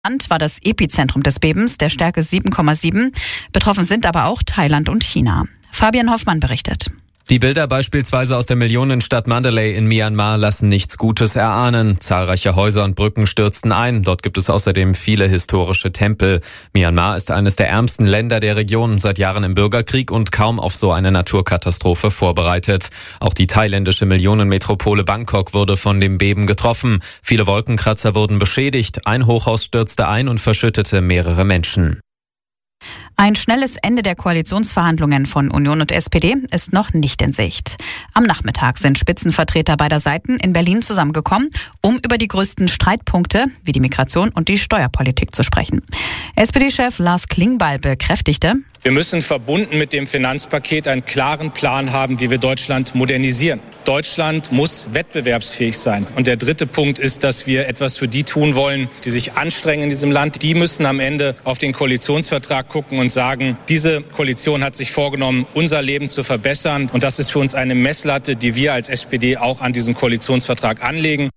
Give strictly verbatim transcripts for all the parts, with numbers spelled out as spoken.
Land war das Epizentrum des Bebens, der Stärke sieben Komma sieben. Betroffen sind aber auch Thailand und China. Fabian Hoffmann berichtet. Die Bilder beispielsweise aus der Millionenstadt Mandalay in Myanmar lassen nichts Gutes erahnen. Zahlreiche Häuser und Brücken stürzten ein. Dort gibt es außerdem viele historische Tempel. Myanmar ist eines der ärmsten Länder der Region, seit Jahren im Bürgerkrieg und kaum auf so eine Naturkatastrophe vorbereitet. Auch die thailändische Millionenmetropole Bangkok wurde von dem Beben getroffen. Viele Wolkenkratzer wurden beschädigt. Ein Hochhaus stürzte ein und verschüttete mehrere Menschen. Ein schnelles Ende der Koalitionsverhandlungen von Union und S P D ist noch nicht in Sicht. Am Nachmittag sind Spitzenvertreter beider Seiten in Berlin zusammengekommen, um über die größten Streitpunkte wie die Migration und die Steuerpolitik zu sprechen. S P D-Chef Lars Klingbeil bekräftigte: Wir müssen verbunden mit dem Finanzpaket einen klaren Plan haben, wie wir Deutschland modernisieren. Deutschland muss wettbewerbsfähig sein. Und der dritte Punkt ist, dass wir etwas für die tun wollen, die sich anstrengen in diesem Land. Die müssen am Ende auf den Koalitionsvertrag gucken und sagen, diese Koalition hat sich vorgenommen, unser Leben zu verbessern. Und das ist für uns eine Messlatte, die wir als S P D auch an diesen Koalitionsvertrag anlegen.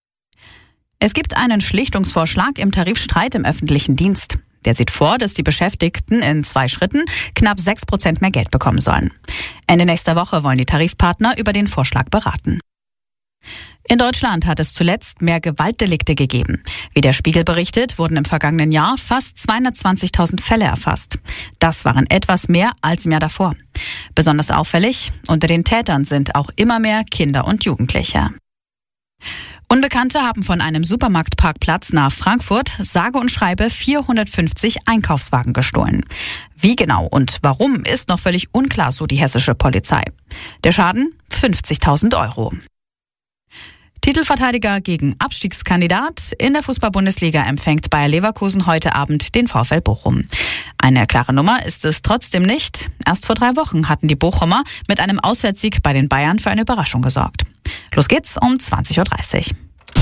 Es gibt einen Schlichtungsvorschlag im Tarifstreit im öffentlichen Dienst. Der sieht vor, dass die Beschäftigten in zwei Schritten knapp sechs Prozent mehr Geld bekommen sollen. Ende nächster Woche wollen die Tarifpartner über den Vorschlag beraten. In Deutschland hat es zuletzt mehr Gewaltdelikte gegeben. Wie der Spiegel berichtet, wurden im vergangenen Jahr fast zweihundertzwanzigtausend Fälle erfasst. Das waren etwas mehr als im Jahr davor. Besonders auffällig, unter den Tätern sind auch immer mehr Kinder und Jugendliche. Unbekannte haben von einem Supermarktparkplatz nahe Frankfurt sage und schreibe vierhundertfünfzig Einkaufswagen gestohlen. Wie genau und warum ist noch völlig unklar, so die hessische Polizei. Der Schaden fünfzigtausend Euro. Titelverteidiger gegen Abstiegskandidat. In der Fußball-Bundesliga empfängt Bayer Leverkusen heute Abend den VfL Bochum. Eine klare Nummer ist es trotzdem nicht. Erst vor drei Wochen hatten die Bochumer mit einem Auswärtssieg bei den Bayern für eine Überraschung gesorgt. Los geht's um zwanzig Uhr dreißig.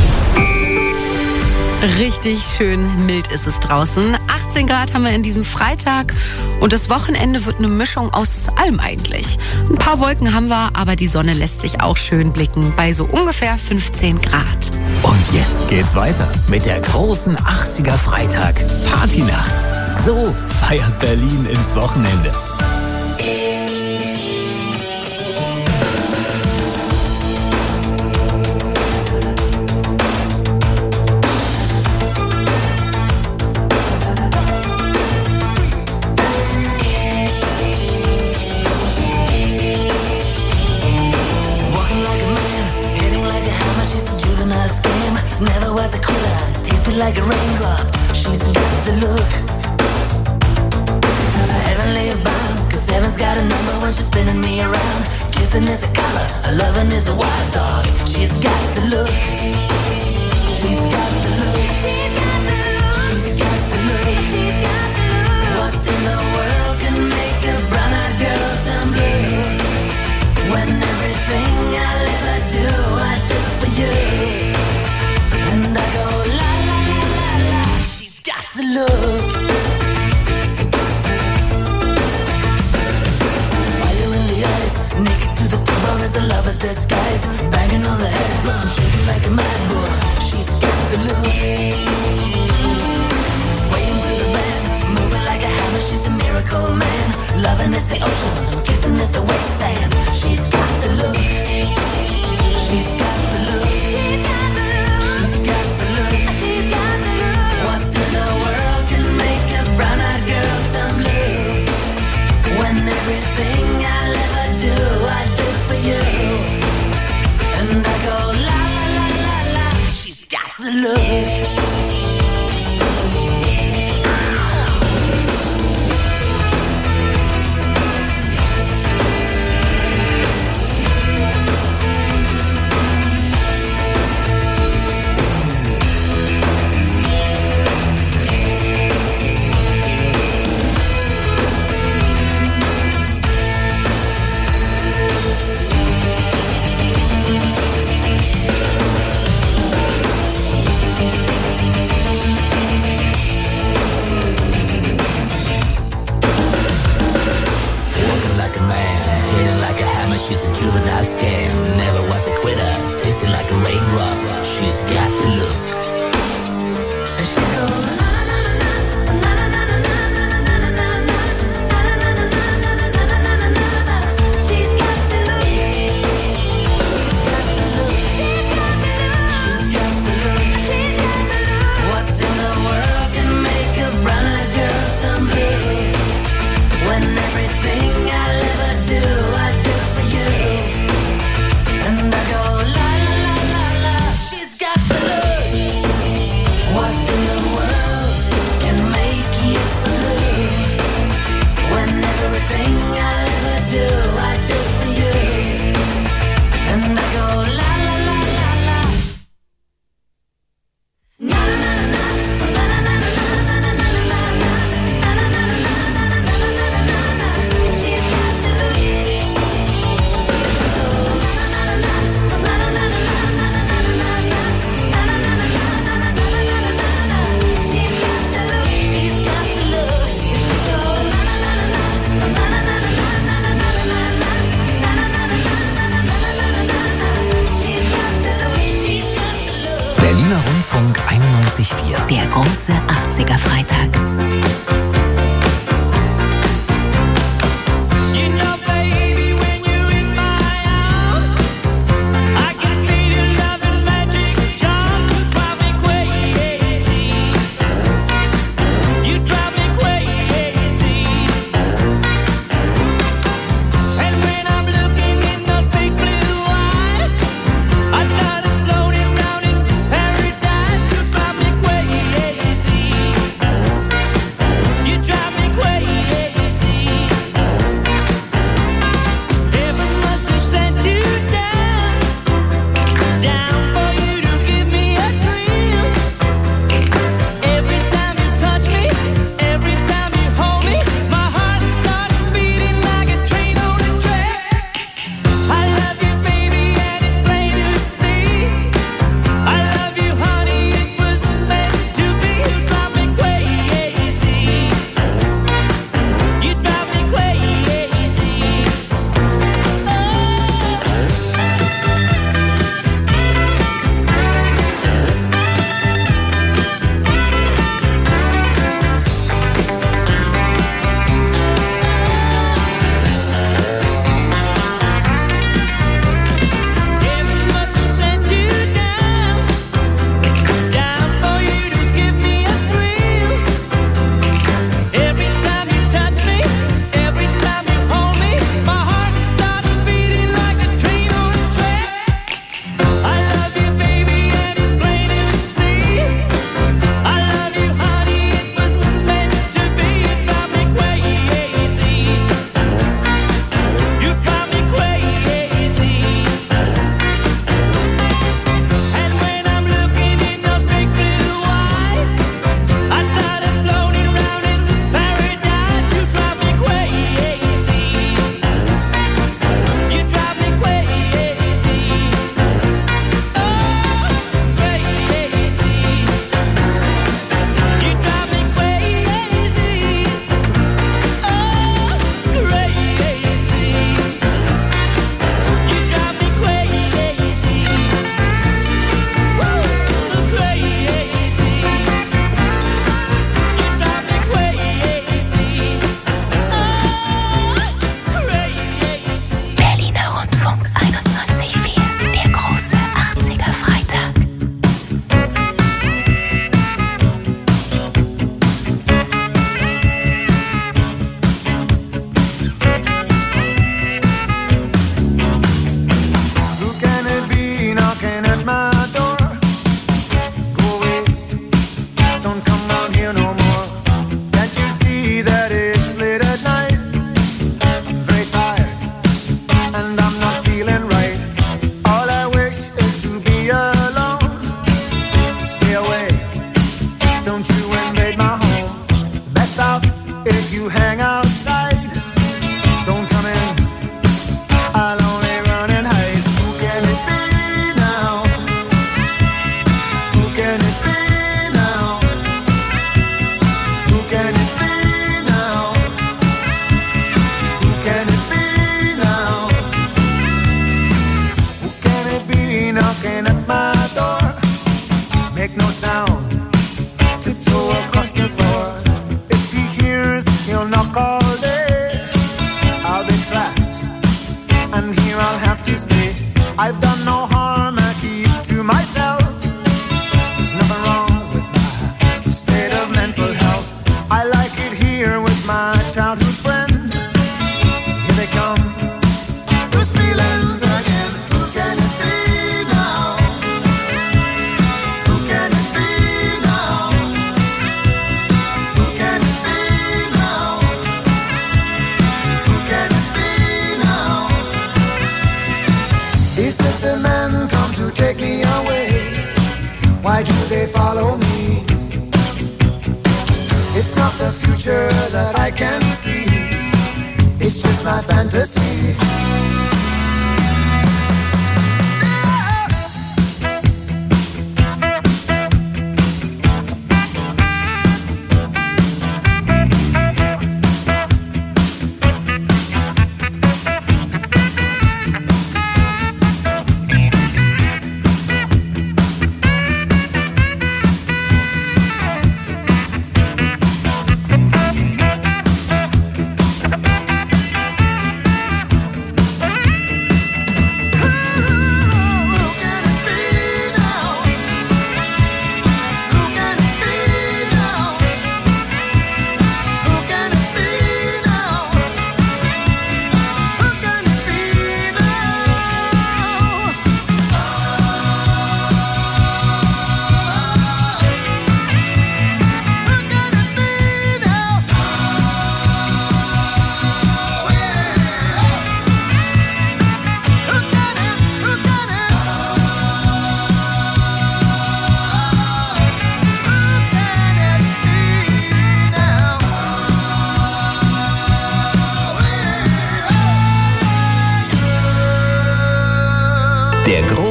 Richtig schön mild ist es draußen. achtzehn Grad haben wir in diesem Freitag und das Wochenende wird eine Mischung aus allem eigentlich. Ein paar Wolken haben wir, aber die Sonne lässt sich auch schön blicken bei so ungefähr fünfzehn Grad. Und jetzt geht's weiter mit der großen achtziger Freitag Partynacht. So feiert Berlin ins Wochenende. Never was a quitter, tasted like a raindrop. She's got the look. Heavenly bound, cause heaven's got a number when she's spinning me around. Kissing is a color, her loving is a wild dog. She's got the look. She's got the look. She's got the look. She's got the look. She's got the look. What in the world can make a brown-eyed girl turn blue? When everything I'll ever do, I do for you. And I go la la la la la. She's got the look. Fire in the eyes, naked to the bone as a lover's disguise. Banging on the head drum, shaking like a mad bull. She's got the look. Swaying through the band, moving like a hammer. She's a miracle man. Loving is the ocean, kissing is the wet sand. She's got the look. She's got the look. She's got the look. She's got the look. She's got the look. What in the world can große achtziger Freitag.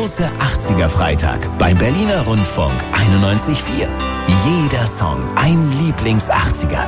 große achtziger Freitag beim Berliner Rundfunk einundneunzig Komma vier. Jeder Song ein Lieblings-achtziger.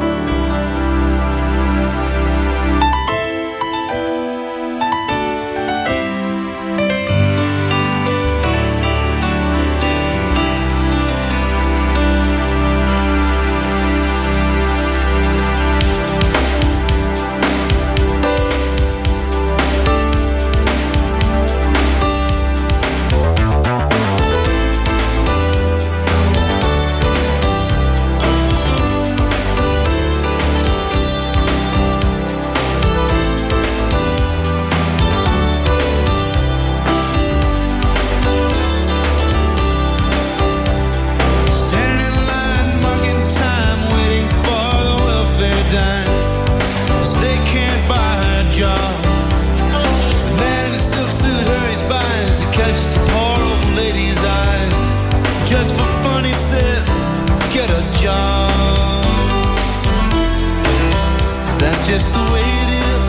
Just the way it is.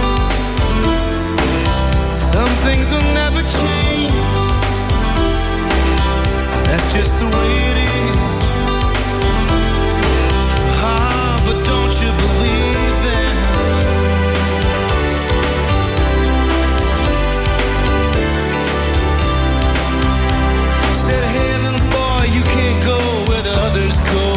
Some things will never change. That's just the way it is. Ah, but don't you believe them? Said, hey little boy, you can't go where the others go.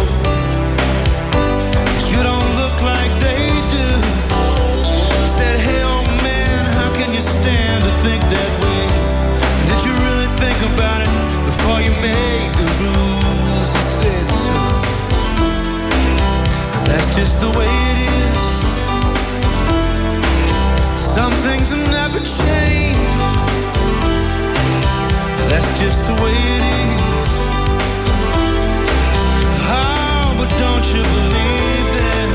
You don't look like they do. Said, hey old man, how can you stand to think that way? Did you really think about it before you made the rules? He said so. That's just the way it is. Some things will never change. That's just the way it is. Oh, but don't you believe that?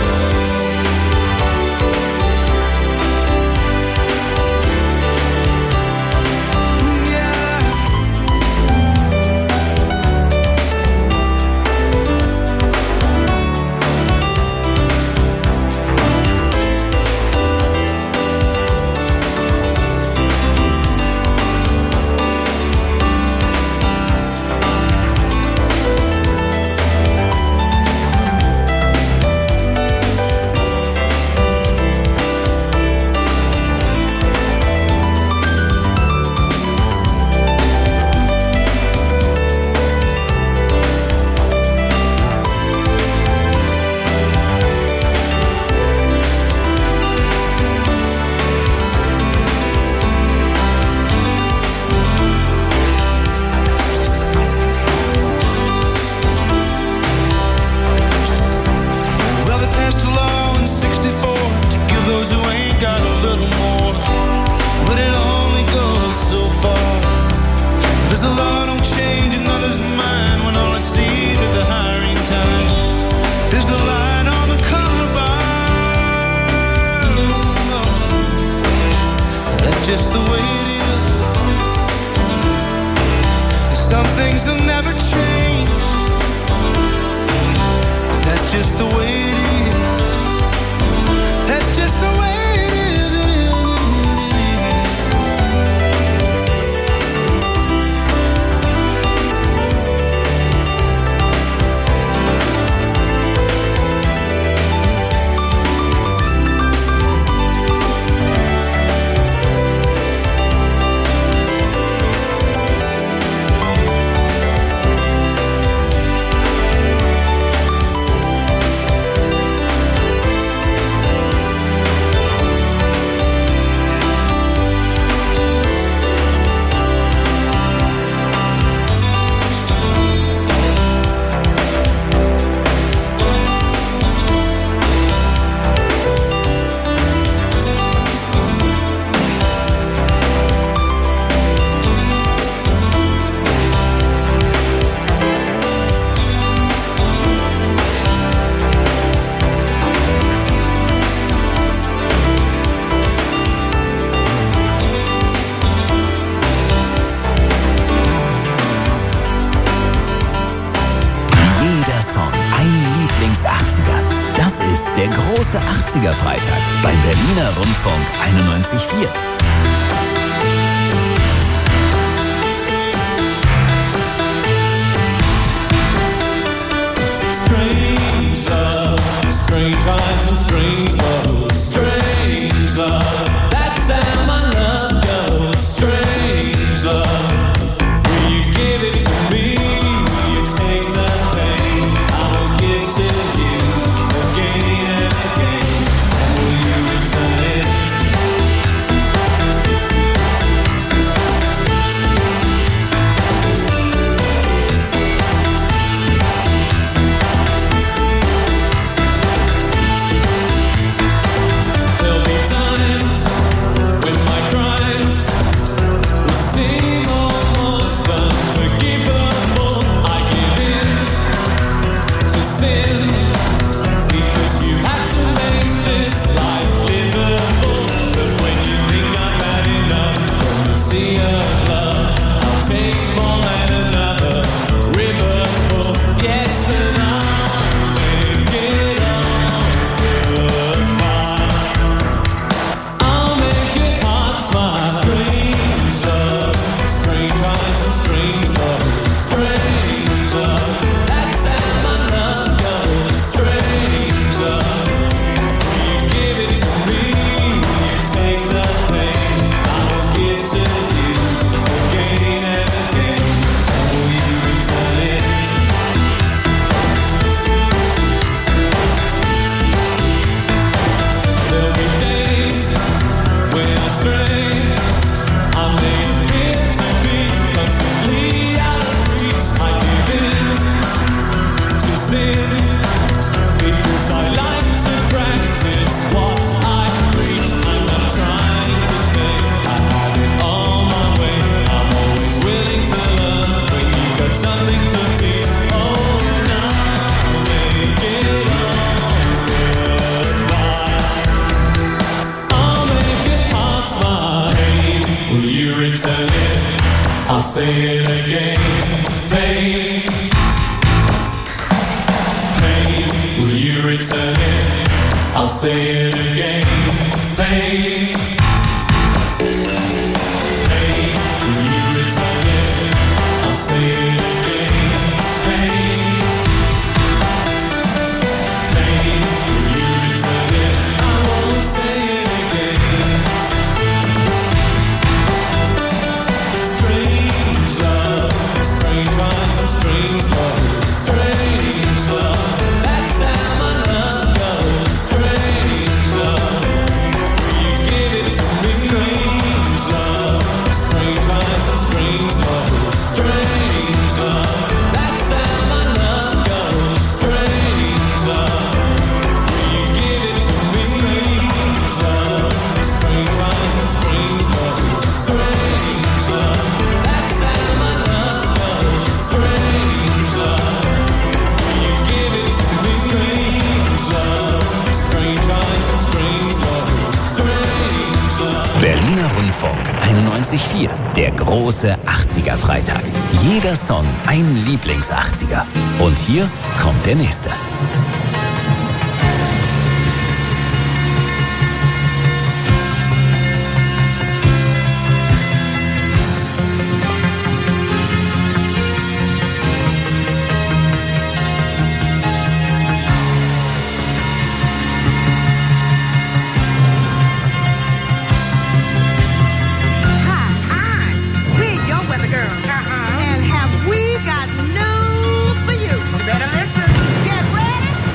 Just the way it is. Some things will never change. That's just the way it is. That's just the way it is. achtziger. Das ist der große achtziger Freitag beim Berliner Rundfunk einundneunzig Komma vier. Strange eyes and strange love, strange love. That's how my love goes. Strange love. Will you give it to me? Will you take the pain? I will give to you again and again. And will you return it? There'll be times when my crimes will seem almost unforgivable. I give in to sin because you have to make this life livable. But when you think I've had enough from the sea of love, I'll take more than another river full. Yes, and I'll make it all worthwhile. I'll make your heart smile. Strange love, strange eyes and strange love, strange love. That's how my love goes. Strange love. Will you give it to me? Will you take the pain? I will give to you again and again. And will you return it? There'll be days when I stray. I may appear to be constantly out of reach. I give in to sin because I like to practice what I preach. I'm not trying to say I have it all my way. I'm always willing to learn when you got something to teach. Oh, and I'll make it all worthwhile. I'll make your heart smile. Pain, will you return it? I'll say it again. Pain, pain, will you return it? I'll say it again. Pain, pain, will you return it? I'll say it again. Pain, pain, will you return it? I won't say it again. Strange love, strange eyes and strange love, strange love. That's how my love goes. Strange love. Will you give it to me? Strange love, strange eyes and strange love, strange love. That's how my love goes. Strange love. Will you give it to me? Strange love, strange eyes and strange love, strange love. That's how my love goes. Strange love. Will you give it to me? Strange love, strange eyes and strange love, strange love. Berliner Rundfunk einundneunzig Komma vier. Der große achtziger Freitag. Jeder Song ein Lieblings-achtziger. Und hier kommt der nächste. We're your weather girl. And have we got news for you? You better listen. Get ready.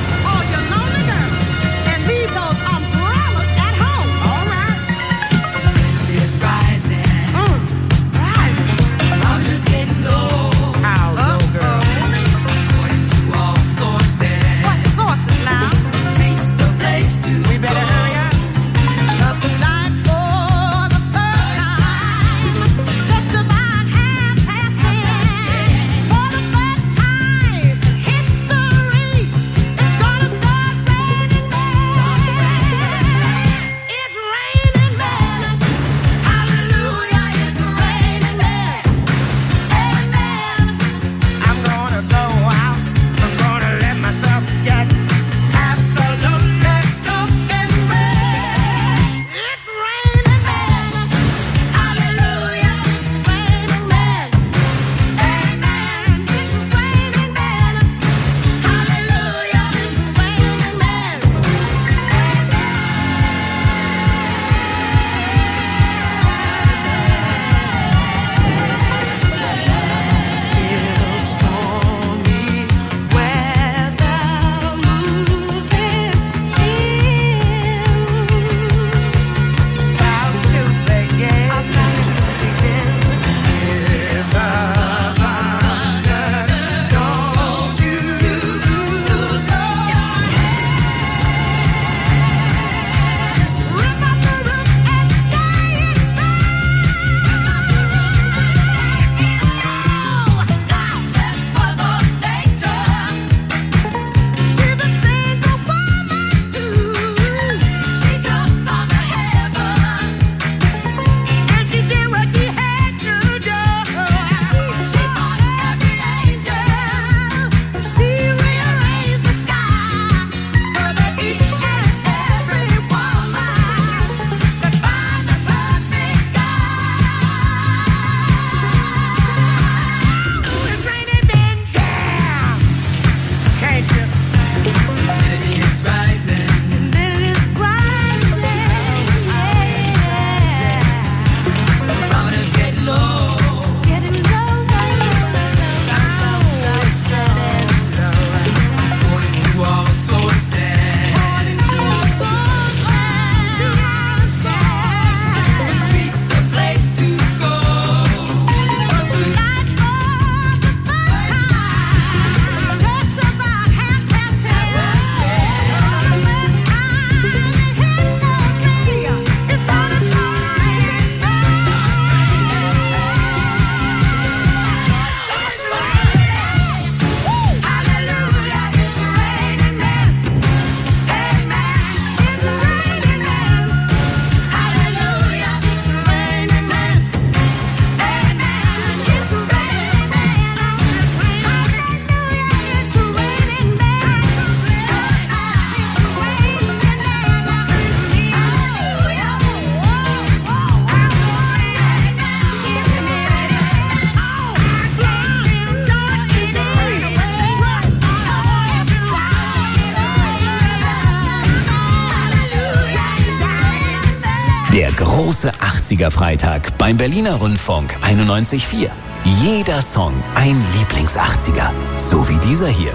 Der große achtziger-Freitag beim Berliner Rundfunk einundneunzig Komma vier. Jeder Song ein Lieblings-achtziger. So wie dieser hier.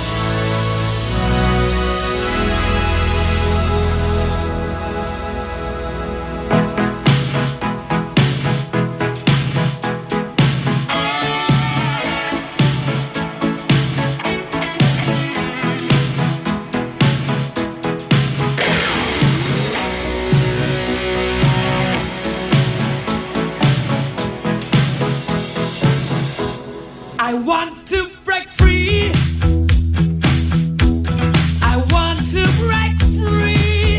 I want to break free. I want to break free.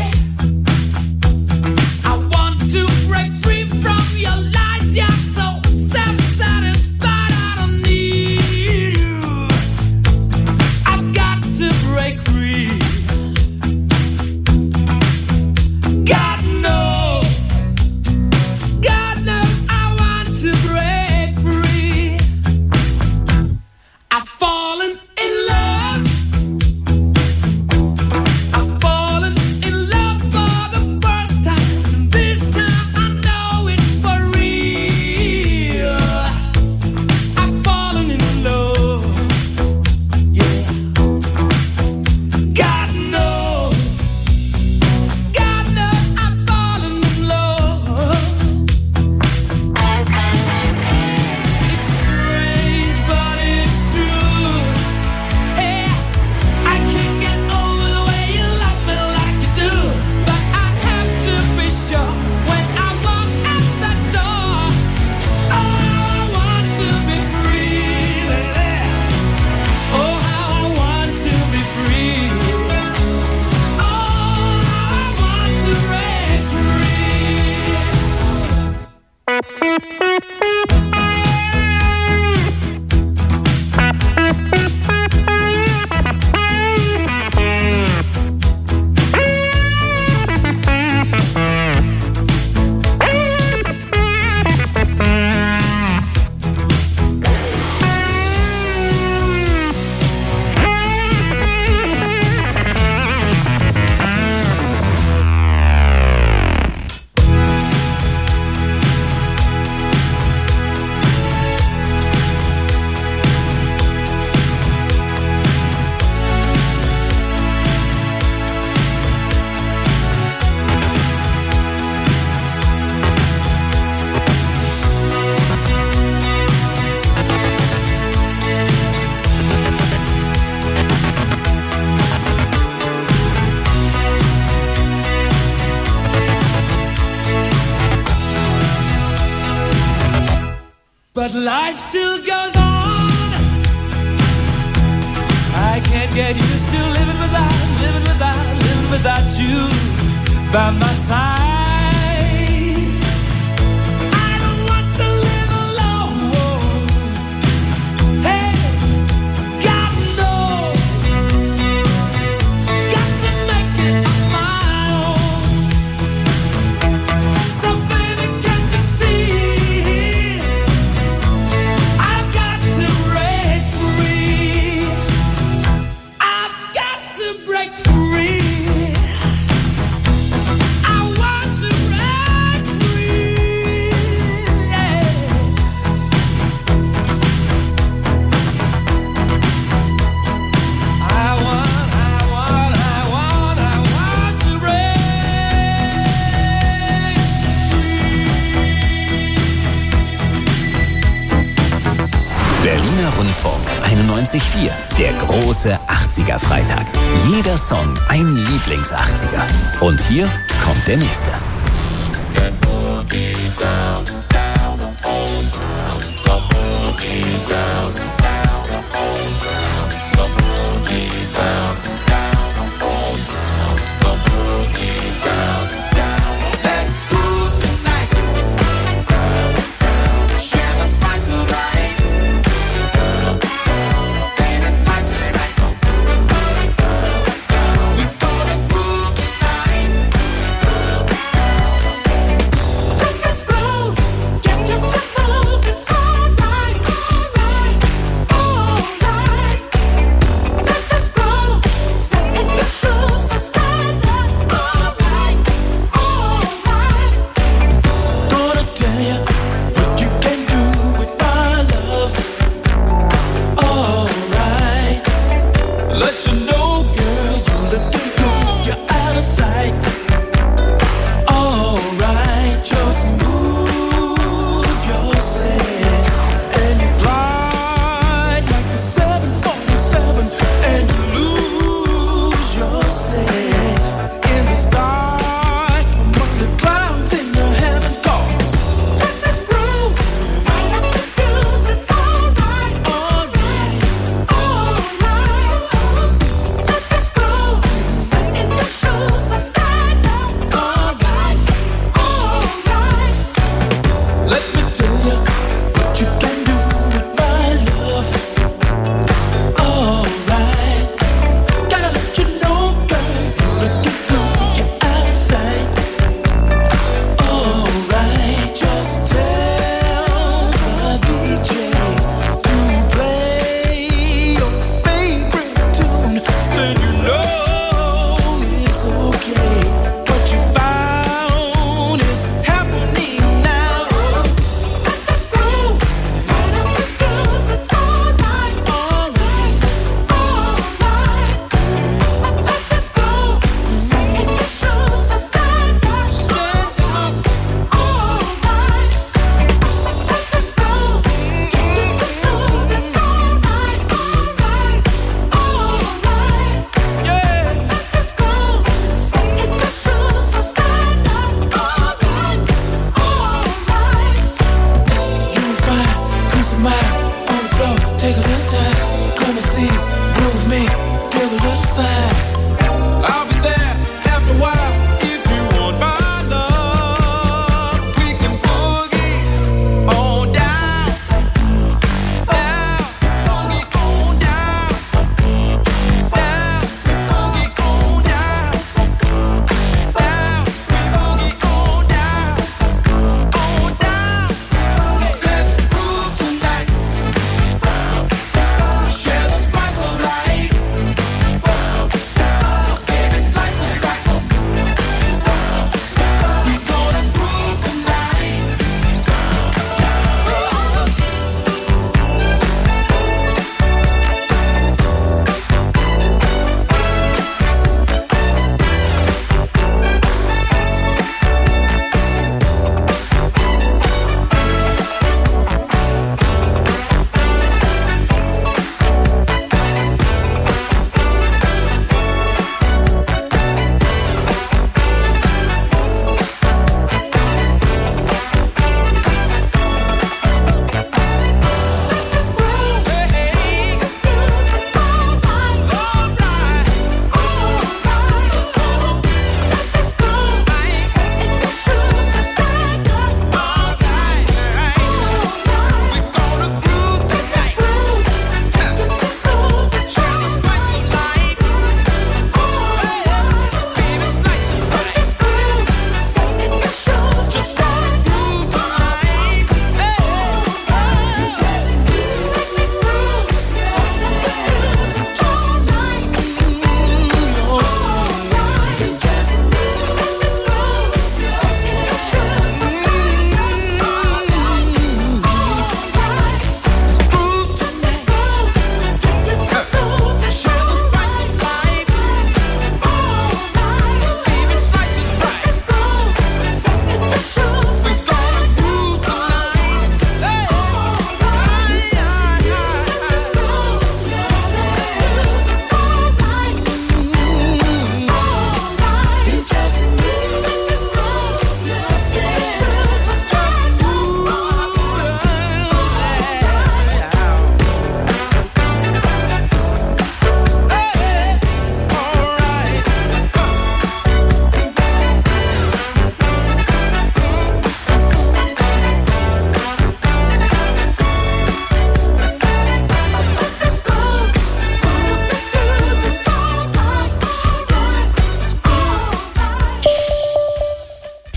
I want to break free from your lies. You're so self-satisfied. I don't need you. I've got to break free. God knows. God knows I want to break free. I've fallen in love. I've fallen in love for the first time. This time I know it's for real. I've fallen in love. Yeah. God knows. God knows I've fallen in love. It's strange, but it's true. Hey, I can't get over the way you love me like you do. But I have to be sure when I walk out the door. Oh, I want to be free, baby. Oh, how I want to be free. Oh, I want to break But life still goes on. I can't get used to living without, living without, living without you by my side. I don't want to live alone. Hey, God knows. Got to make it on my own. So baby, can't you see? I've got to break free. I've got to break free. I want to break free. Yeah. I want, I want, I want, I want to break free. Berliner Rundfunk einundneunzig Komma vier. Der große achtziger-Freitag. Jeder Song ein Lieblings-achtziger. Und hier kommt der nächste. Let's groove tonight. Share the spice of life. And it's like tonight. We gonna groove tonight. Let us groove. Get you to move. It's alright, alright.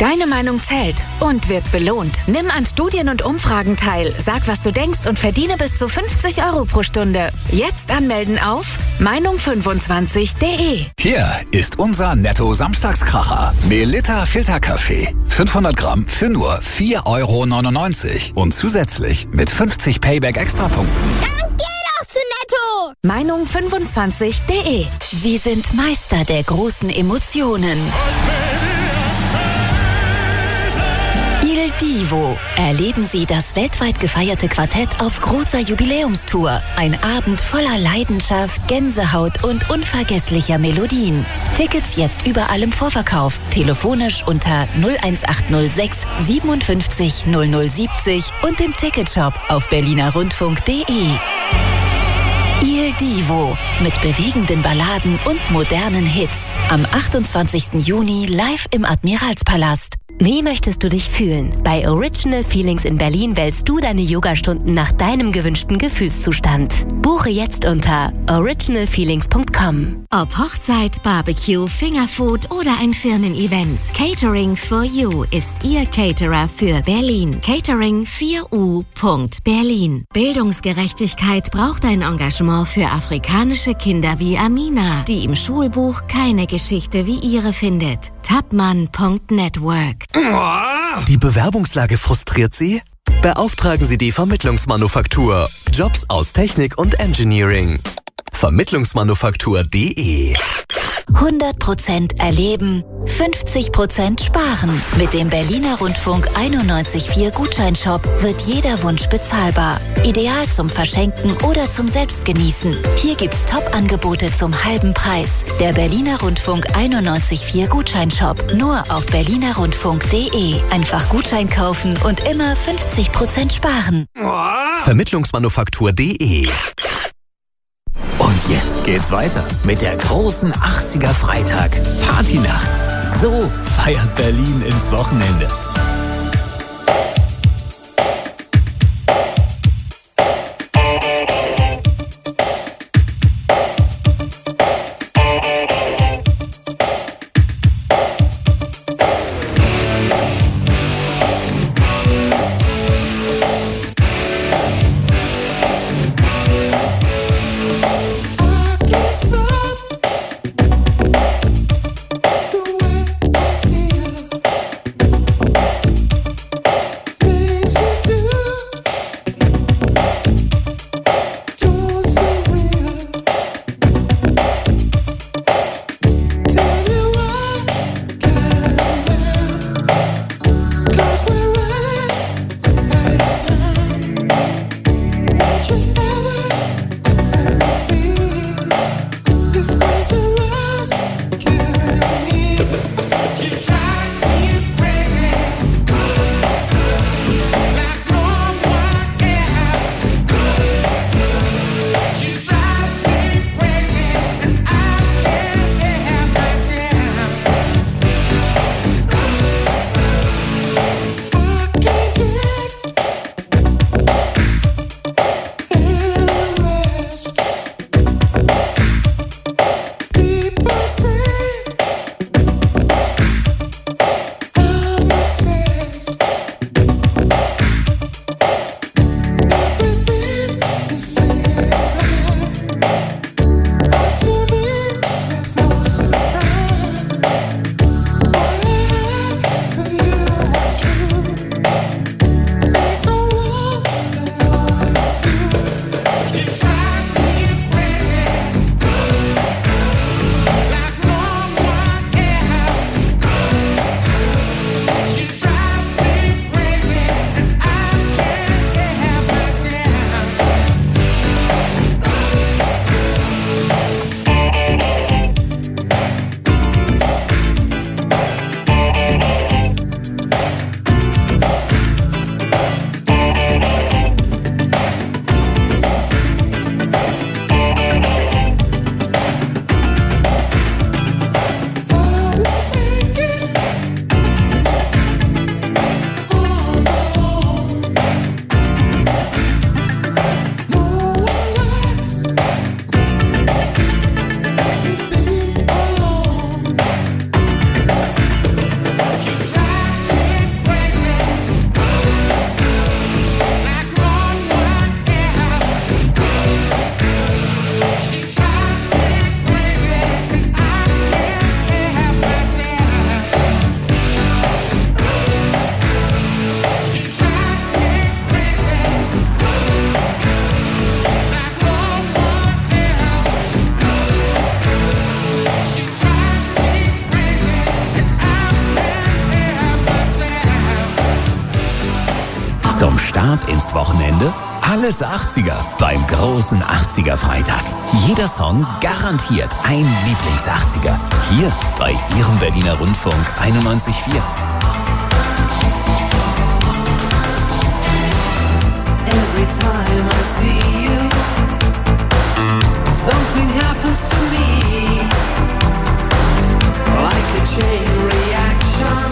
Deine Meinung zählt und wird belohnt. Nimm an Studien und Umfragen teil. Sag, was du denkst und verdiene bis zu fünfzig Euro pro Stunde. Jetzt anmelden auf meinung fünfundzwanzig punkt de. Hier ist unser Netto-Samstagskracher. Melitta Filterkaffee. fünfhundert Gramm für nur vier Euro neunundneunzig. Und zusätzlich mit fünfzig Payback-Extrapunkten. Dann geh doch zu Netto! meinung fünfundzwanzig punkt de. Sie sind Meister der großen Emotionen. Il Divo. Erleben Sie das weltweit gefeierte Quartett auf großer Jubiläumstour. Ein Abend voller Leidenschaft, Gänsehaut und unvergesslicher Melodien. Tickets jetzt überall im Vorverkauf. Telefonisch unter null eins acht null sechs siebenundfünfzig null null siebzig und im Ticketshop auf berliner rundfunk punkt de. Il Divo. Mit bewegenden Balladen und modernen Hits. Am achtundzwanzigsten Juni live im Admiralspalast. Wie möchtest du dich fühlen? Bei Original Feelings in Berlin wählst du deine Yogastunden nach deinem gewünschten Gefühlszustand. Buche jetzt unter original feelings punkt com. Ob Hochzeit, Barbecue, Fingerfood oder ein Firmen-Event, Catering for You ist Ihr Caterer für Berlin. Catering vier u punkt berlin. Bildungsgerechtigkeit braucht ein Engagement für afrikanische Kinder wie Amina, die im Schulbuch keine Geschichte wie ihre findet. Tapman punkt network. Die Bewerbungslage frustriert Sie? Beauftragen Sie die Vermittlungsmanufaktur. Jobs aus Technik und Engineering. Vermittlungsmanufaktur punkt de. hundert Prozent erleben, fünfzig Prozent sparen. Mit dem Berliner Rundfunk einundneunzig Komma vier Gutscheinshop wird jeder Wunsch bezahlbar. Ideal zum Verschenken oder zum Selbstgenießen. Hier gibt's Top-Angebote zum halben Preis. Der Berliner Rundfunk einundneunzig Komma vier Gutscheinshop. Nur auf berliner rundfunk punkt de. Einfach Gutschein kaufen und immer fünfzig Prozent sparen. Vermittlungsmanufaktur punkt de. Und jetzt geht's weiter mit der großen achtziger Freitag Partynacht. So feiert Berlin ins Wochenende. Start ins Wochenende? Alles achtziger beim großen achtziger-Freitag. Jeder Song garantiert ein Lieblings-achtziger. Hier bei Ihrem Berliner Rundfunk einundneunzig Komma vier. Every time I see you, something happens to me, like a chain reaction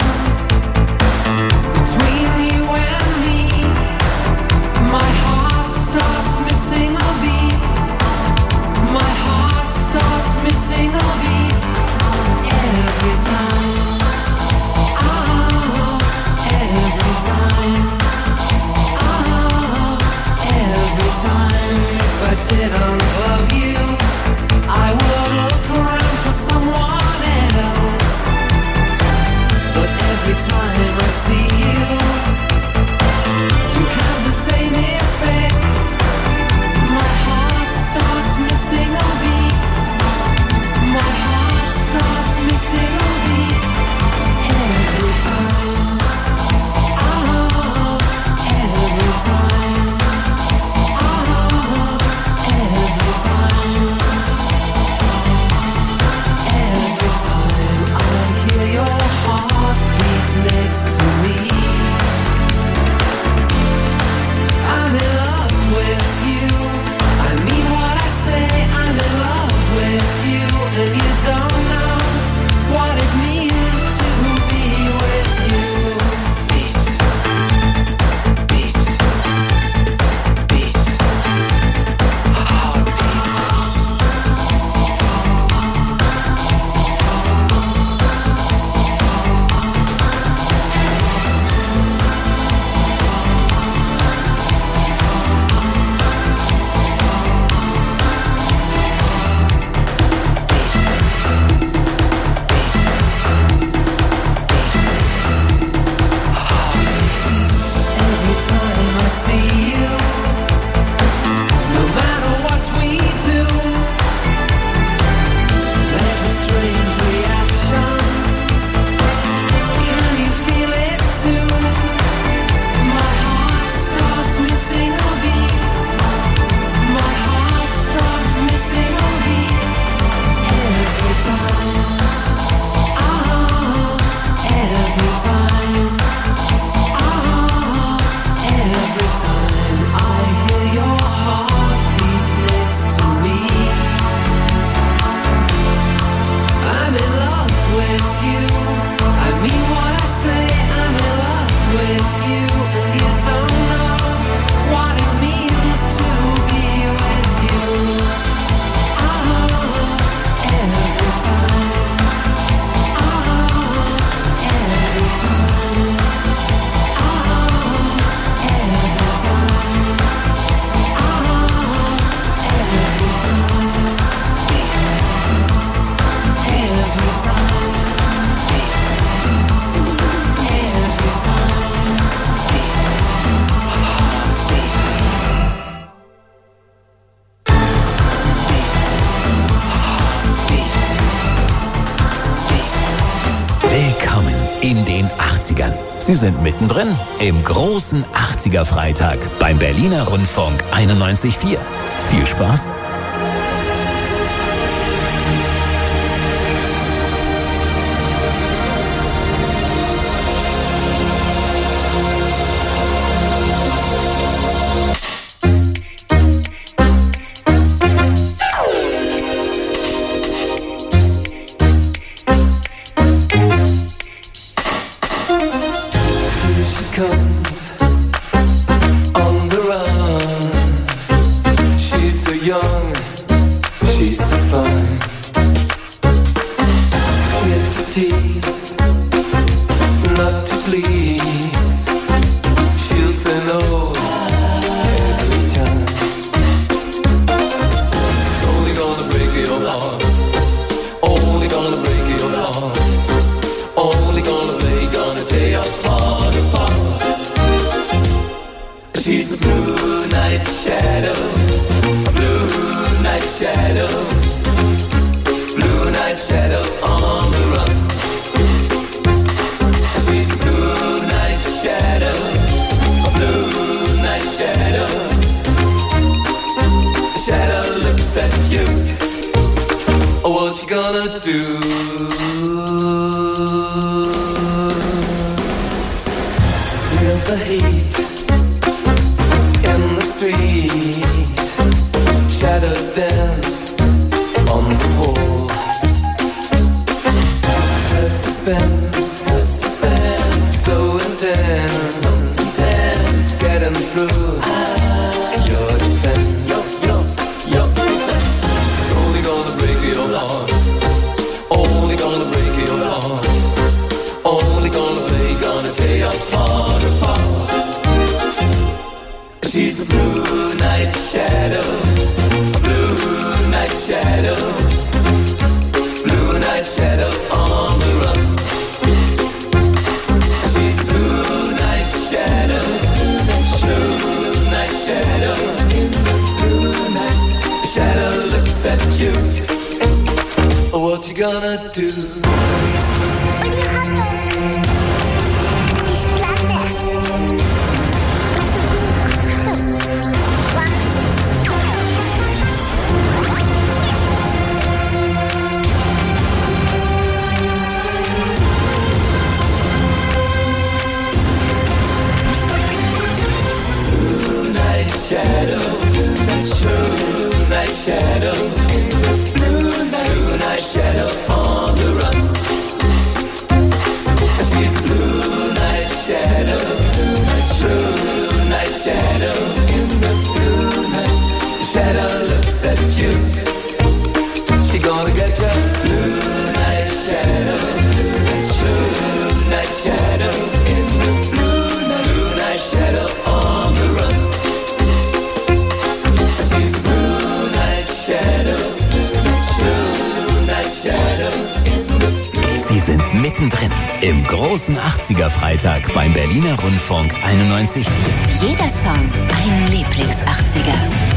between you and me. My heart starts missing a beat. My heart starts missing a beat. Every time, ah, every time, ah, every time. If I didn't love you, I would look around for someone else. But every time I see you, you have the same effect. My heart starts missing a beat. My heart starts missing a beat. Every time, ah, every time, ah, every time. Every time I hear your heartbeat next to me, I'm in love with you. I mean what I say, I'm in love with you. And you don't know what it means to be with you. Beat, beat, beat, heartbeat. Every time I see you, no matter what we do, there's a strange reaction. Can you feel it too? My heart starts missing a beat. My heart starts missing a beat. Every time, ah, every time. Every time I hear your heartbeat next to me, I'm in love with you. I mean what I say, I'm in love with you. And you don't know what it means to be with you. Ah, every time, ah, every time. Willkommen in den achtzigern. Sie sind mittendrin im großen achtziger-Freitag beim Berliner Rundfunk einundneunzig Komma vier. Viel Spaß! Here she comes on the run. She's so young, she's so fine. Here to tease, not to please. She'll say no every time. Only gonna break your heart. Only gonna break your heart. Only gonna play, gonna tear your heart apart. She's a blue night shadow, a blue night shadow, blue night shadow on the run. Feel the heat in the street. Shadows dance on the wall. The suspense, the suspense, so intense, so intense. Getting through your defense, your, your, your defense. Only gonna break your heart. Only gonna break your heart. Only gonna play, gonna tear your heart apart. She's a blue night shadow, a blue night shadow, blue night shadow on the run. She's a blue night shadow, blue night shadow, blue night shadow looks at you. What you gonna do? Shadow, blue night shadow, blue night shadow on the run. She's blue night shadow, blue night shadow, blue night shadow looks at you. She gonna get you. Blue night shadow, blue night shadow, blue night shadow on the run. Sie sind mittendrin im großen achtziger-Freitag beim Berliner Rundfunk einundneunzig Komma vier. Jeder Song ein Lieblings-achtziger.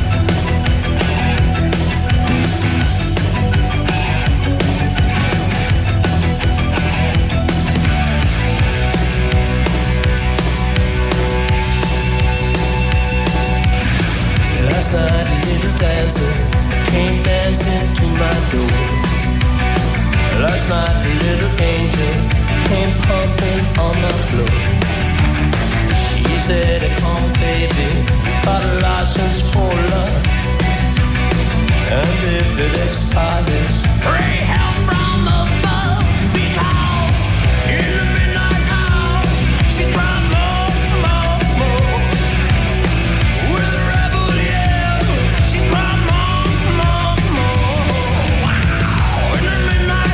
Last night a little dancer came dancing to my door. Last night a little angel came pumping on the floor. She said, come baby, got a license for love. And if it expires, pray help from above. Because in the midnight hour, she cried more, more, more. With a rebel yell, she cried more, more, more. Wow, in the midnight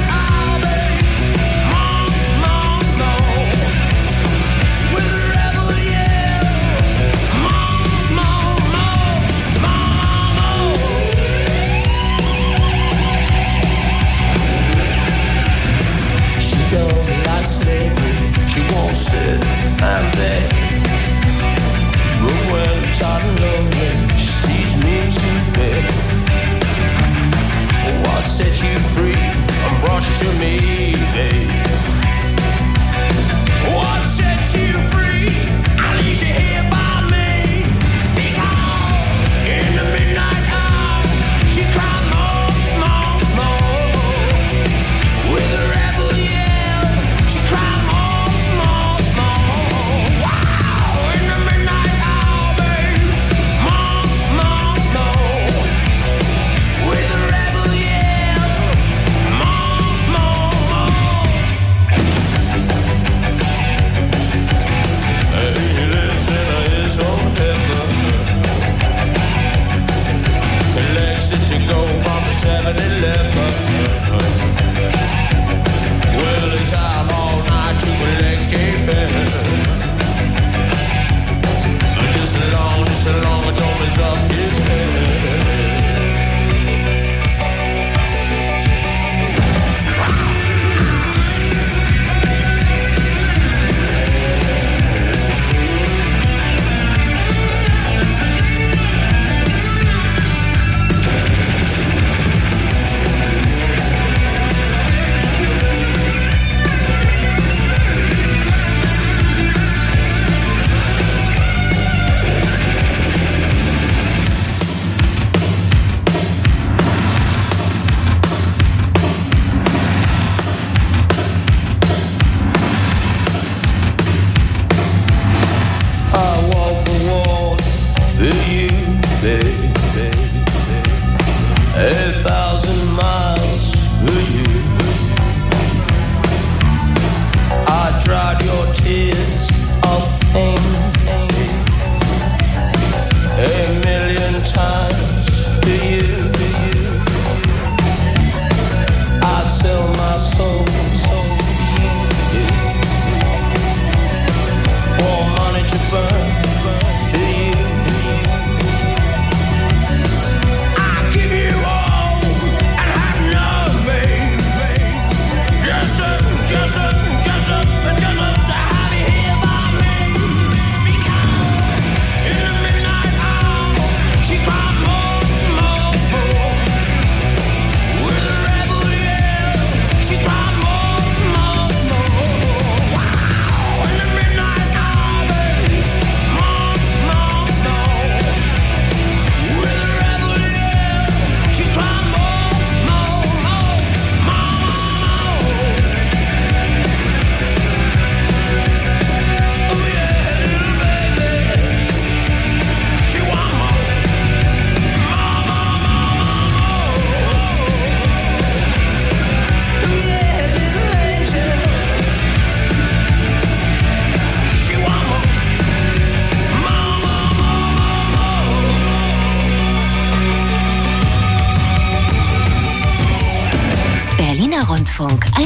I'm there. But when I'm tired and lonely, she sees me too bad. What set you free and brought you to me, babe? What set you free? I leave you here by me. Because in the midnight hour, she cried more, more, more. With a rebel yell, she cried more. More, more, more.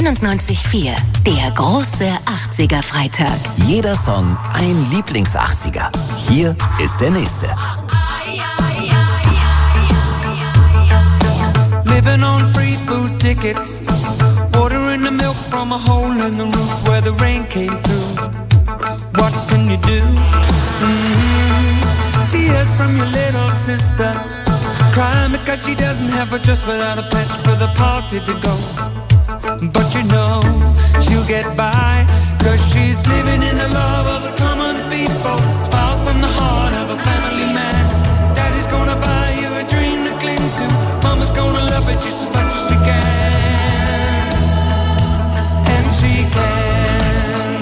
einundneunzig Komma vier. Der große achtziger-Freitag. Jeder Song ein Lieblings-achtziger. Hier ist der nächste. Living on free food tickets, ordering the milk from a hole in the roof where the rain came through. What can you do? Mm-hmm. Tears from your little sister, crying because she doesn't have a dress without a patch for the party to go. But you know she'll get by, cause she's living in the love of the common people. Smiles from the heart of a family man. Daddy's gonna buy you a dream to cling to. Mama's gonna love it just as much as she can. And she can.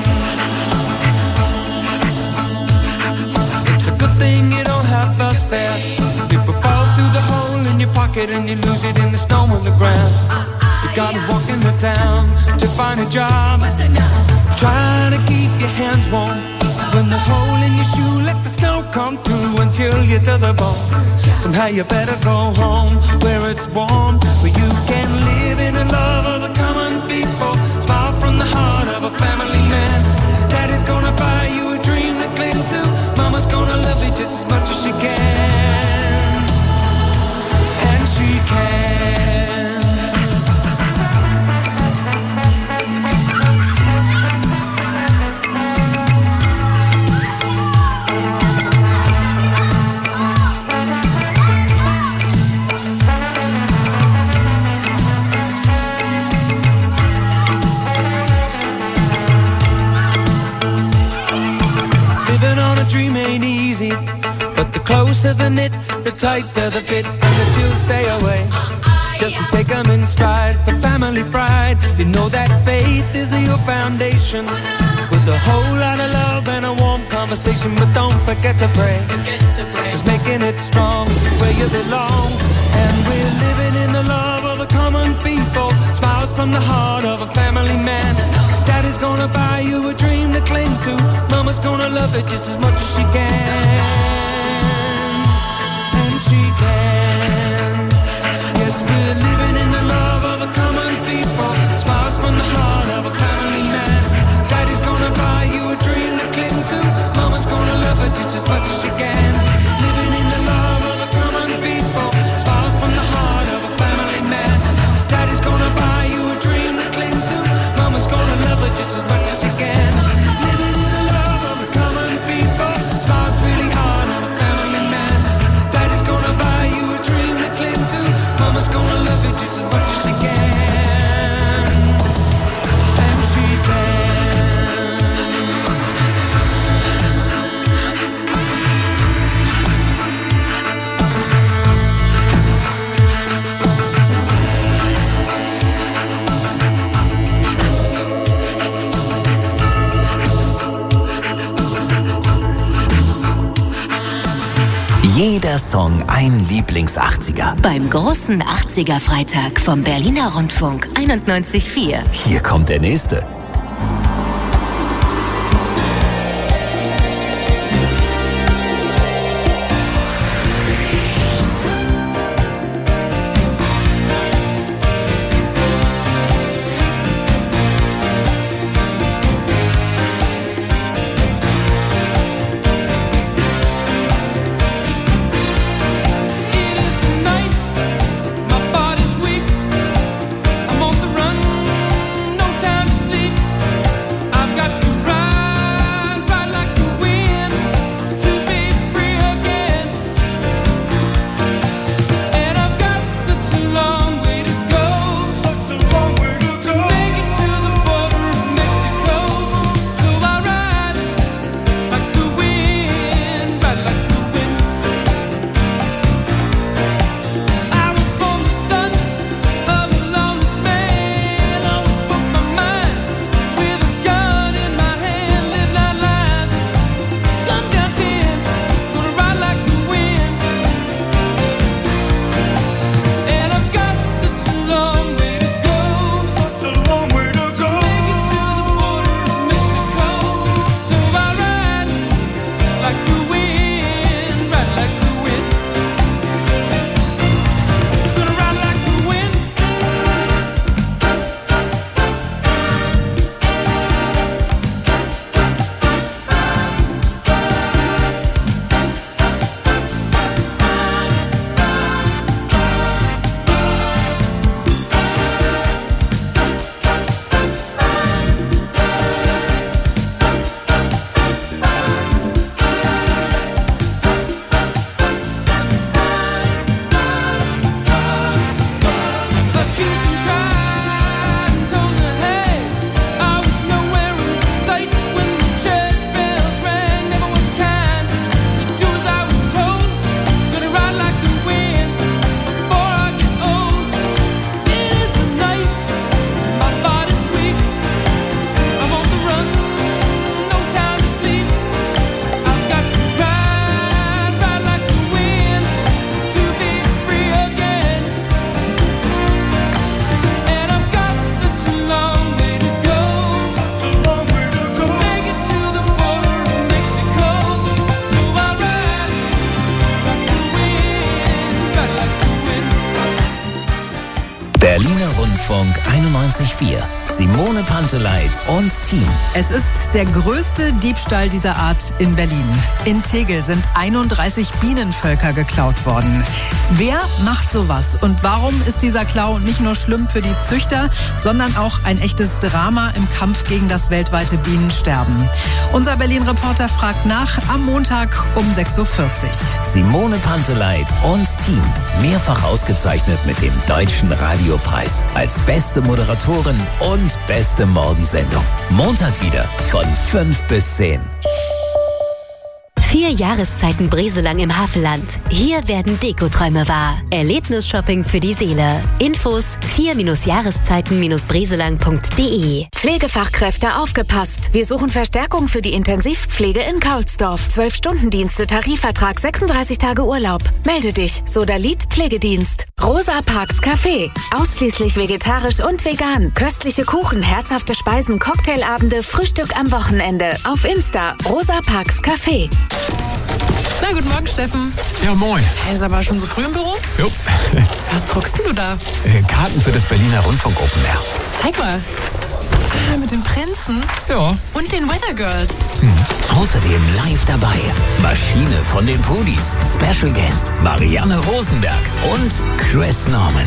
It's a good thing you don't have us there. People fall through the hole in your pocket and you lose it in the snow on the ground. You gotta walk in the town to find a job. Try to keep your hands warm. When the hole in your shoe, let the snow come through until you're to the bone. Somehow you better go home where it's warm, where you can live in the love of the common people. Smile from the heart of a family man. Daddy's gonna buy you a dream to cling to. Mama's gonna love you just as much as she can. And she can. Dream ain't easy, but the closer the knit, the tighter the fit, and the chills stay away. Just take them in stride for family pride. You know that faith is your foundation, with a whole lot of love and a warm conversation. But don't forget to pray, just making it strong where you belong. And we're living in the love of the common people. Smiles from the heart of a family man. Daddy's gonna buy you a dream to cling to. Mama's gonna love it just as much as she can. And she can. Yes, we're living in the love of the common people. Smiles from the heart of a family man. Daddy's gonna buy you a dream to cling to. Mama's gonna love it just as much as she can. Living in the love of the common people. Smiles from the heart of a family man. Daddy's gonna buy you a dream to cling to. Mama's gonna love it just as much as she can. Living in the love of the common people. Smiles really hard on a family man. Daddy's gonna buy you a dream to cling to. Mama's gonna love it just as much as she can. And she can. Jeder Song ein Lieblings-achtziger. Beim großen achtziger-Freitag vom Berliner Rundfunk einundneunzig Komma vier. Hier kommt der nächste. My body's weak, I'm on the run, no time to sleep. Rundfunk einundneunzig Komma vier. Simone Panteleit und Team. Es ist der größte Diebstahl dieser Art in Berlin. In Tegel sind einunddreißig Bienenvölker geklaut worden. Wer macht sowas und warum ist dieser Klau nicht nur schlimm für die Züchter, sondern auch ein echtes Drama im Kampf gegen das weltweite Bienensterben? Unser Berlin-Reporter fragt nach am Montag um sechs Uhr vierzig. Simone Panteleit und Team. Mehrfach ausgezeichnet mit dem Deutschen Radiopreis als beste Moderatorin und beste Morgensendung. Montag wieder von fünf bis zehn. Vier Jahreszeiten Breselang im Havelland. Hier werden Dekoträume wahr. Erlebnisshopping für die Seele. Infos vier Jahreszeiten breselang punkt de. Pflegefachkräfte aufgepasst. Wir suchen Verstärkung für die Intensivpflege in Kaulsdorf. zwölf Stunden Dienste, Tarifvertrag, sechsunddreißig Tage Urlaub. Melde dich. Sodalit Pflegedienst. Rosa Parks Café. Ausschließlich vegetarisch und vegan. Köstliche Kuchen, herzhafte Speisen, Cocktailabende, Frühstück am Wochenende. Auf Insta. Rosa Parks Café. Na, guten Morgen, Steffen. Ja, moin. Er ist aber schon so früh im Büro? Jo. Was druckst denn du da? Äh, Karten für das Berliner Rundfunk Open Air. Zeig mal. Ah, mit dem Prinzen. Ja. Und den Weather Girls. Hm. Außerdem live dabei Maschine von den Pudis, Special Guest Marianne Rosenberg und Chris Norman.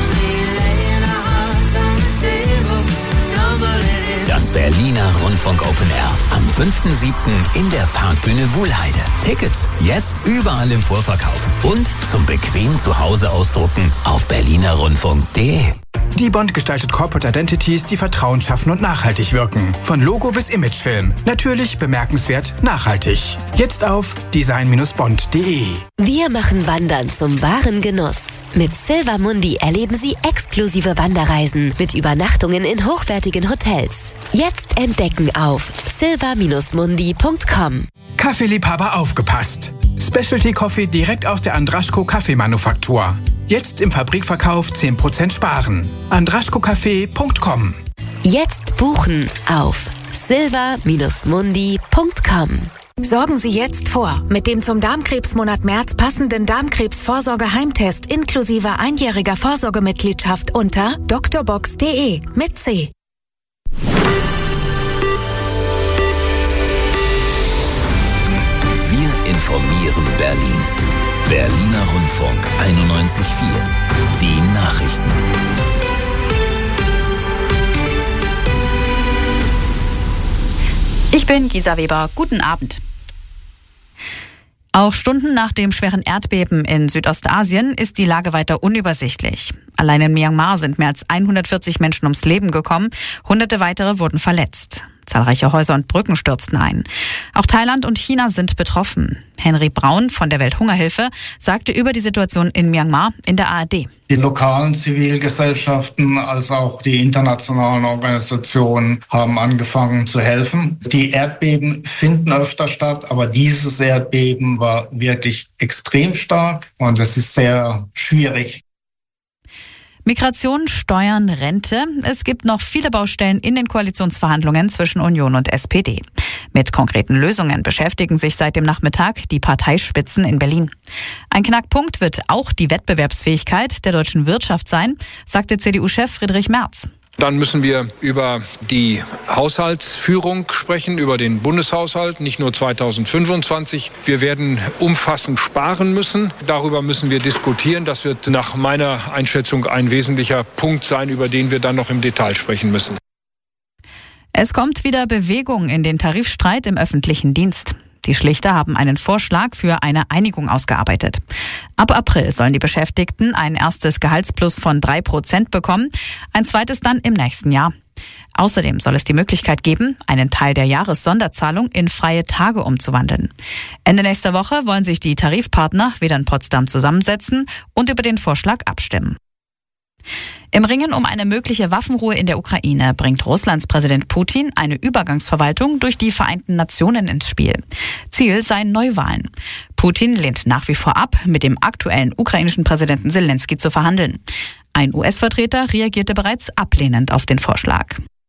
Das Berliner Rundfunk Open Air am fünften siebten in der Parkbühne Wuhlheide. Tickets jetzt überall im Vorverkauf und zum bequem zu Hause ausdrucken auf berliner rundfunk punkt de. Die Bond gestaltet Corporate Identities, die Vertrauen schaffen und nachhaltig wirken. Von Logo bis Imagefilm. Natürlich bemerkenswert nachhaltig. Jetzt auf design Bindestrich bond punkt de. Wir machen Wandern zum wahren Genuss. Mit Silvamundi erleben Sie exklusive Wanderreisen mit Übernachtungen in hochwertigen Hotels. Jetzt entdecken auf silva Bindestrich mundi punkt com. Kaffeeliebhaber aufgepasst. Specialty Coffee direkt aus der Andraschko Kaffeemanufaktur. Jetzt im Fabrikverkauf zehn Prozent sparen. andraschko kaffee punkt com. Jetzt buchen auf silva Bindestrich mundi punkt com. Sorgen Sie jetzt vor. Mit dem zum Darmkrebsmonat März passenden Darmkrebsvorsorge-Heimtest inklusive einjähriger Vorsorgemitgliedschaft unter drbox punkt de mit C. Wir informieren Berlin. Berliner Rundfunk einundneunzig Komma vier. Die Nachrichten. Ich bin Gisa Weber. Guten Abend. Auch Stunden nach dem schweren Erdbeben in Südostasien ist die Lage weiter unübersichtlich. Allein in Myanmar sind mehr als hundertvierzig Menschen ums Leben gekommen, hunderte weitere wurden verletzt. Zahlreiche Häuser und Brücken stürzten ein. Auch Thailand und China sind betroffen. Henry Braun von der Welthungerhilfe sagte über die Situation in Myanmar in der A R D. Die lokalen Zivilgesellschaften als auch die internationalen Organisationen haben angefangen zu helfen. Die Erdbeben finden öfter statt, aber dieses Erdbeben war wirklich extrem stark und es ist sehr schwierig. Migration, Steuern, Rente. Es gibt noch viele Baustellen in den Koalitionsverhandlungen zwischen Union und S P D. Mit konkreten Lösungen beschäftigen sich seit dem Nachmittag die Parteispitzen in Berlin. Ein Knackpunkt wird auch die Wettbewerbsfähigkeit der deutschen Wirtschaft sein, sagte C D U-Chef Friedrich Merz. Dann müssen wir über die Haushaltsführung sprechen, über den Bundeshaushalt, nicht nur zweitausendfünfundzwanzig. Wir werden umfassend sparen müssen. Darüber müssen wir diskutieren. Das wird nach meiner Einschätzung ein wesentlicher Punkt sein, über den wir dann noch im Detail sprechen müssen. Es kommt wieder Bewegung in den Tarifstreit im öffentlichen Dienst. Die Schlichter haben einen Vorschlag für eine Einigung ausgearbeitet. Ab April sollen die Beschäftigten ein erstes Gehaltsplus von drei Prozent bekommen, ein zweites dann im nächsten Jahr. Außerdem soll es die Möglichkeit geben, einen Teil der Jahressonderzahlung in freie Tage umzuwandeln. Ende nächster Woche wollen sich die Tarifpartner wieder in Potsdam zusammensetzen und über den Vorschlag abstimmen. Im Ringen um eine mögliche Waffenruhe in der Ukraine bringt Russlands Präsident Putin eine Übergangsverwaltung durch die Vereinten Nationen ins Spiel. Ziel seien Neuwahlen. Putin lehnt nach wie vor ab, mit dem aktuellen ukrainischen Präsidenten Selenskyj zu verhandeln. Ein U S-Vertreter reagierte bereits ablehnend auf den Vorschlag.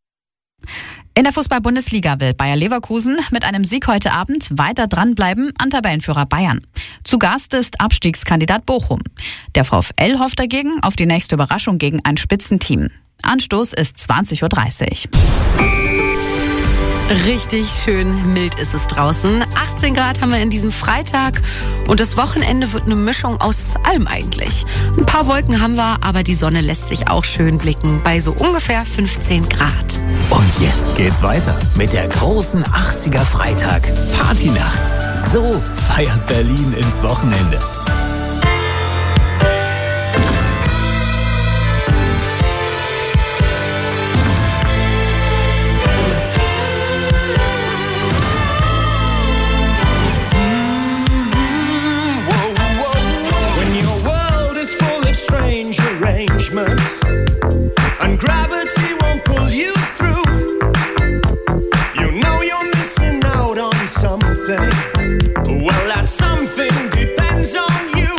In der Fußball-Bundesliga will Bayer Leverkusen mit einem Sieg heute Abend weiter dranbleiben an Tabellenführer Bayern. Zu Gast ist Abstiegskandidat Bochum. Der VfL hofft dagegen auf die nächste Überraschung gegen ein Spitzenteam. Anstoß ist zwanzig Uhr dreißig. Richtig schön mild ist es draußen. achtzehn Grad haben wir in diesem Freitag und das Wochenende wird eine Mischung aus allem eigentlich. Ein paar Wolken haben wir, aber die Sonne lässt sich auch schön blicken bei so ungefähr fünfzehn Grad. Und jetzt geht's weiter mit der großen achtziger Freitag Partynacht. So feiert Berlin ins Wochenende. And gravity won't pull you through. You know you're missing out on something. Well, that something depends on you.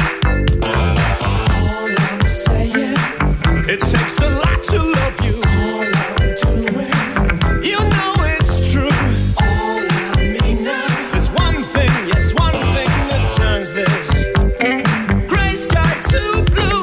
All I'm saying, it takes a lot to love you. All I'm doing, you know it's true. All I mean now, there's one thing, yes, one thing that turns this gray sky to blue.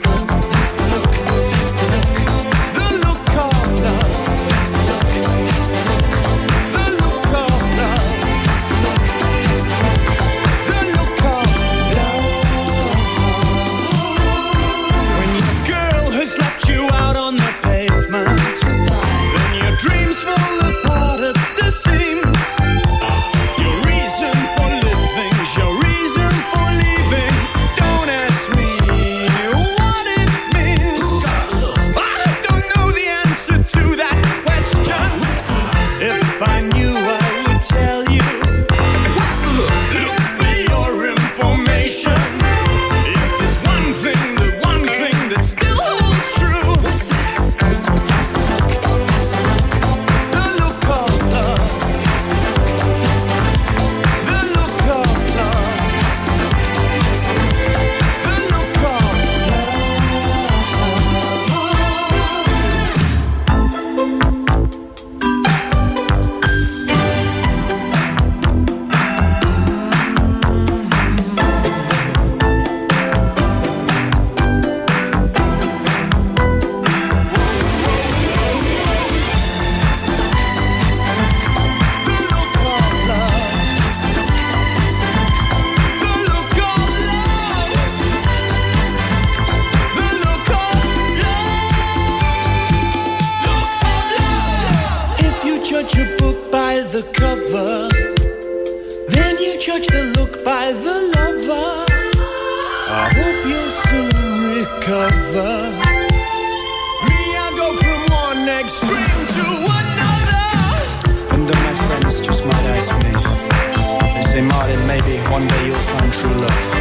Judge a book by the cover, then you judge the look by the lover. I hope you'll soon recover. Me, I go from one extreme to another. And then my friends just might ask me, they say, Martin, maybe one day you'll find true love.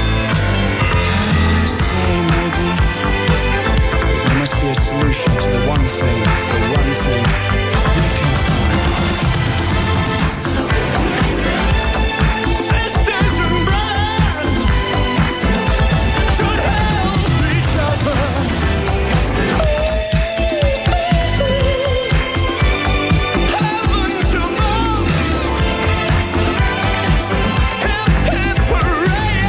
I say maybe there must be a solution to the one thing, the one thing we can find. Sisters and brothers should help each other. Heavens above, hip hip hooray!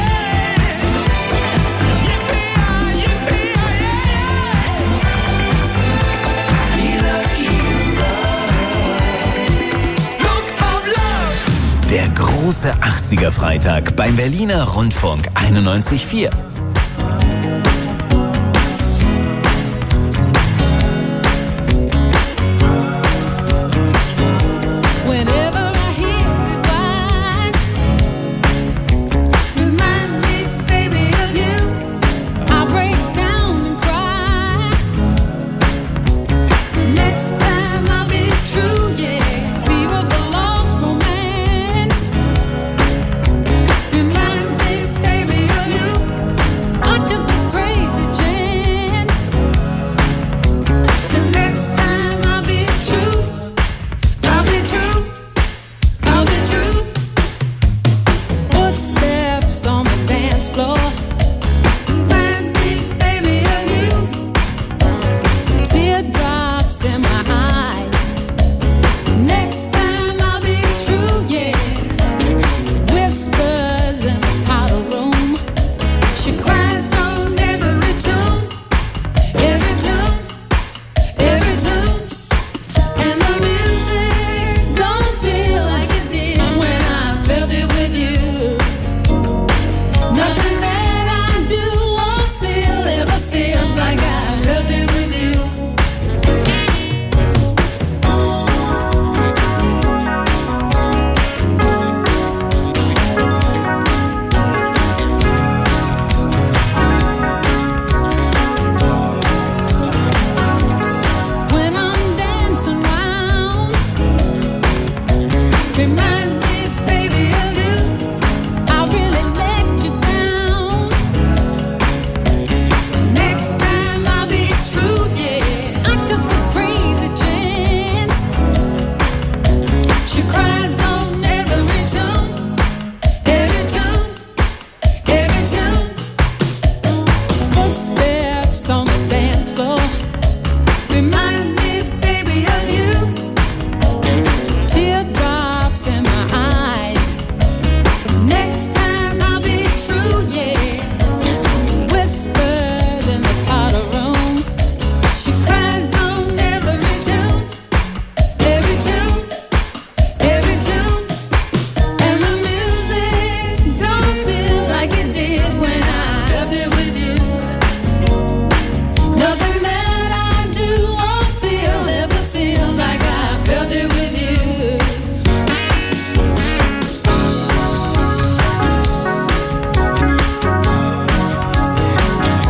Yippee-yi, yippee-yi-yi! Be lucky in love. Look of love. Der große achtziger Freitag beim Berliner Rundfunk einundneunzig Komma vier.